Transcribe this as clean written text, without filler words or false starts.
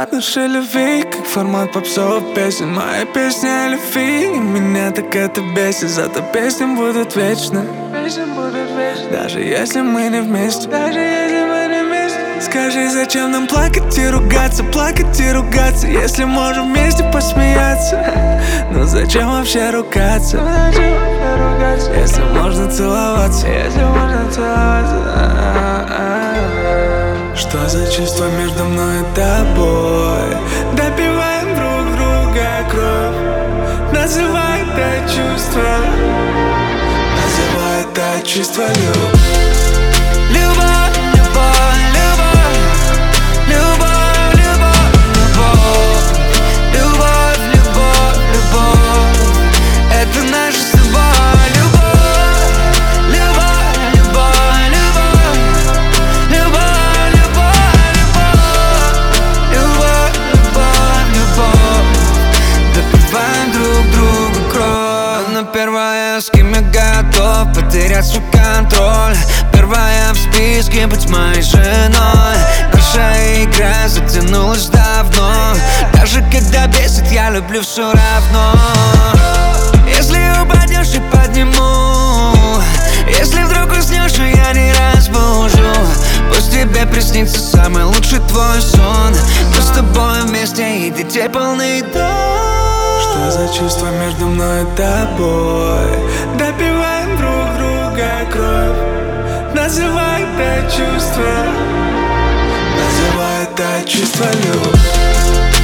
формат нашей любви, как формат попсовых песен. Моя песня о любви, и меня так это бесит. Зато песни будут вечны, даже если мы не вместе. Скажи, зачем нам плакать и ругаться, если можем вместе посмеяться? Ну зачем вообще ругаться, если можно целоваться? Что за чувство между мной и тобой? Допиваем друг друга кровь. Называй это чувство, любовь. Любовь, любовь, любовь, любовь, любовь, любовь, любовь, любовь, любовь. Это наша с тобой любовь. Любовь, любовь, любовь, любовь, любовь, любовь, любовь, любовь. Допиваем друг другу кровь. Но первая, с кем я готов потерять свой контроль. Первая в списке быть моей женой. Наша игра затянулась давно. Даже когда бесит, я люблю все равно. Если упадешь, я подниму. Если вдруг уснешь, я не разбужу. Пусть тебе приснится самый лучший твой сон. Мы с тобой вместе и детей полный дом. Что за чувство между мной и тобой? Допиваем друг друга кровь. Называй это чувство, любовь.